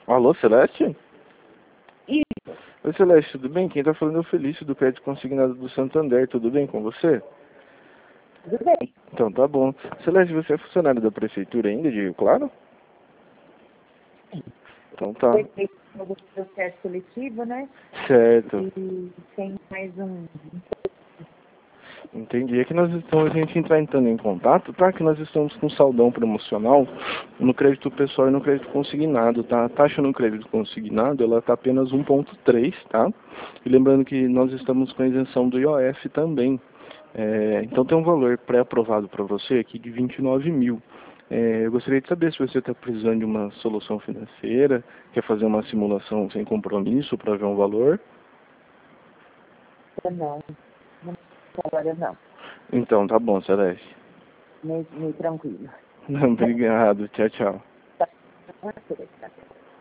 Alô, Celeste? Isso, Oi, Celeste, tudo bem? Quem tá falando é o Felício, do Crédito Consignado do Santander. Tudo bem com você? tudo bem. Então, tá bom. Celeste, você é funcionário da prefeitura ainda, de Rio Claro? Então tá. Foi feito um novo processo seletivo, né? Certo. E tem mais um. Entendi. É que a gente entrar entrando em contato, tá? Que nós estamos com saldão promocional no crédito pessoal e no crédito consignado, tá? A taxa no crédito consignado, ela tá apenas 1,3, tá? E lembrando que nós estamos com a isenção do IOF também. Então tem um valor pré-aprovado para você aqui de 29 mil. Eu gostaria de saber se você está precisando de uma solução financeira, quer fazer uma simulação sem compromisso para ver um valor. Não, não, agora não. Então, tá bom, Celeste. Meio tranquilo. Obrigado, tchau, tchau. Tá.